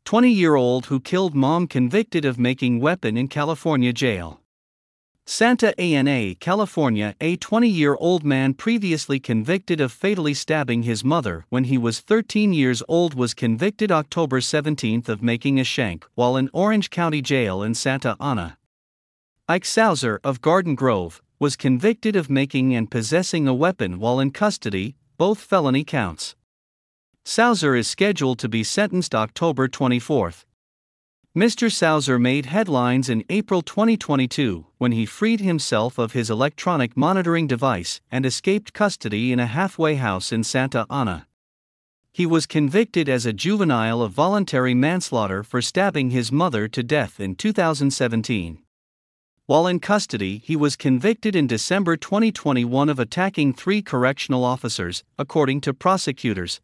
20-year-old who killed mom convicted of making weapon in California jail. Santa Ana, California. A 20-year-old man previously convicted of fatally stabbing his mother when he was 13 years old was convicted October 17 of making a shank while in Orange County Jail in Santa Ana. Ike Souser of Garden Grove was convicted of making and possessing a weapon while in custody, both felony counts. Souser is scheduled to be sentenced October 24. Mr. Souser made headlines in April 2022 when he freed himself of his electronic monitoring device and escaped custody in a halfway house in Santa Ana. He was convicted as a juvenile of voluntary manslaughter for stabbing his mother to death in 2017. While in custody, he was convicted in December 2021 of attacking 3 correctional officers, according to prosecutors.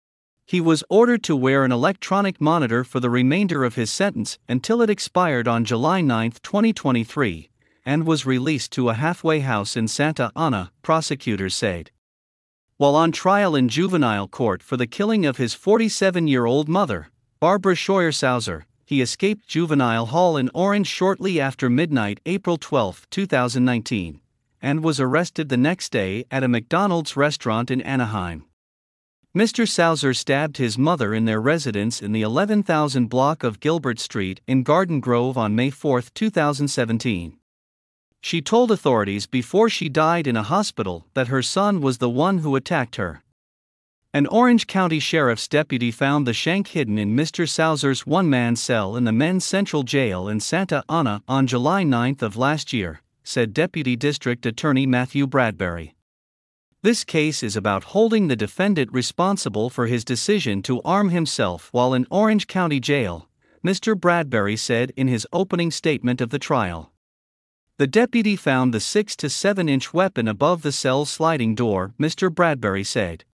He was ordered to wear an electronic monitor for the remainder of his sentence until it expired on July 9, 2023, and was released to a halfway house in Santa Ana, prosecutors said. While on trial in juvenile court for the killing of his 47-year-old mother, Barbara Scheuer Souser, he escaped juvenile hall in Orange shortly after midnight April 12, 2019, and was arrested the next day at a McDonald's restaurant in Anaheim. Mr. Souser stabbed his mother in their residence in the 11,000 block of Gilbert Street in Garden Grove on May 4, 2017. She told authorities before she died in a hospital that her son was the one who attacked her. An Orange County Sheriff's deputy found the shank hidden in Mr. Souser's one-man cell in the Men's Central Jail in Santa Ana on July 9 of last year, said Deputy District Attorney Matthew Bradbury. This case is about holding the defendant responsible for his decision to arm himself while in Orange County Jail, Mr. Bradbury said in his opening statement of the trial. The deputy found the 6 to 7-inch weapon above the cell's sliding door, Mr. Bradbury said.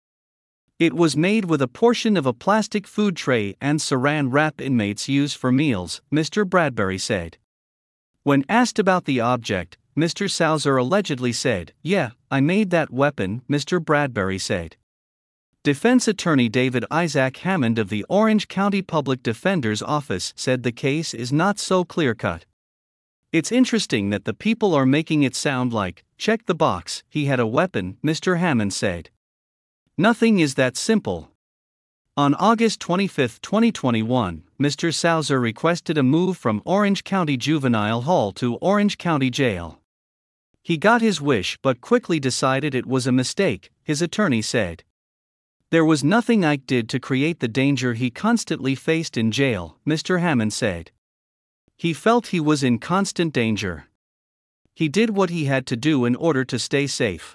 It was made with a portion of a plastic food tray and saran wrap inmates use for meals, Mr. Bradbury said. When asked about the object, Mr. Souser allegedly said, "Yeah, I made that weapon," Mr. Bradbury said. Defense attorney David Isaac Hammond of the Orange County Public Defender's Office said the case is not so clear-cut. "It's interesting that the people are making it sound like, check the box, he had a weapon," Mr. Hammond said. "Nothing is that simple." On August 25, 2021, Mr. Souser requested a move from Orange County Juvenile Hall to Orange County Jail. He got his wish but quickly decided it was a mistake, his attorney said. "There was nothing Ike did to create the danger he constantly faced in jail," Mr. Hammond said. "He felt he was in constant danger. He did what he had to do in order to stay safe."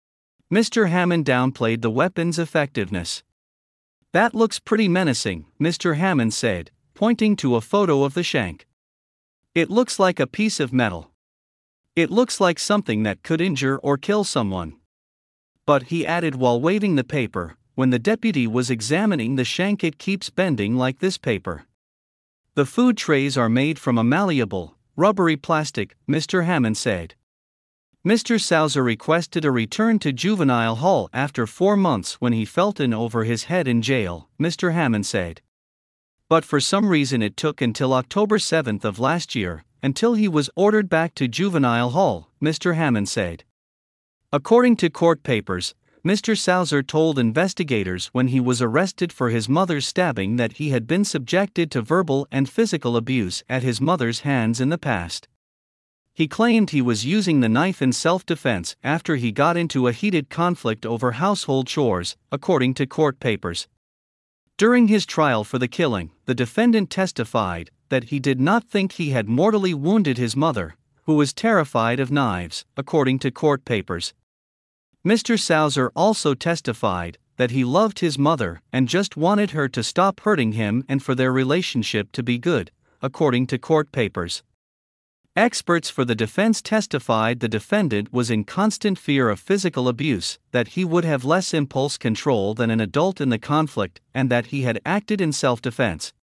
Mr. Hammond downplayed the weapon's effectiveness. "That looks pretty menacing," Mr. Hammond said, pointing to a photo of the shank. "It looks like a piece of metal. It looks like something that could injure or kill someone." But he added while waving the paper, "When the deputy was examining the shank, it keeps bending like this paper. The food trays are made from a malleable, rubbery plastic," Mr. Hammond said. Mr. Souser requested a return to juvenile hall after 4 months when he felt in over his head in jail, Mr. Hammond said. But for some reason it took until October 7 of last year, until he was ordered back to juvenile hall, Mr. Hammond said. According to court papers, Mr. Souser told investigators when he was arrested for his mother's stabbing that he had been subjected to verbal and physical abuse at his mother's hands in the past. He claimed he was using the knife in self-defense after he got into a heated conflict over household chores, according to court papers. During his trial for the killing, the defendant testified that he did not think he had mortally wounded his mother, who was terrified of knives, according to court papers. Mr. Souser also testified that he loved his mother and just wanted her to stop hurting him and for their relationship to be good, according to court papers. Experts for the defense testified the defendant was in constant fear of physical abuse, that he would have less impulse control than an adult in the conflict, and that he had acted in self-defense.